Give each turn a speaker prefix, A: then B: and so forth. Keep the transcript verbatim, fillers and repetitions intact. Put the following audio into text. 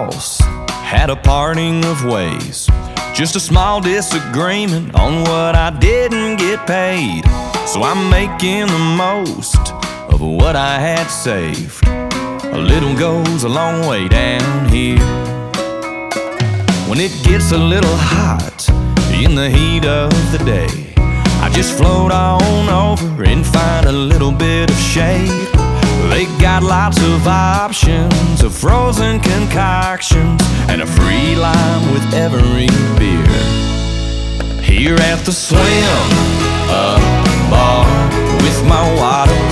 A: boss had a parting of ways. Just a small disagreement on what I didn't get paid. So I'm making the most of what I had saved. A little goes a long way down here. When it gets a little hot in the heat of the day, I just float on over and find a little bit of shade. They got lots of options of frozen concoctions and a free lime with every beer. Here at the Swim Up Bar with my water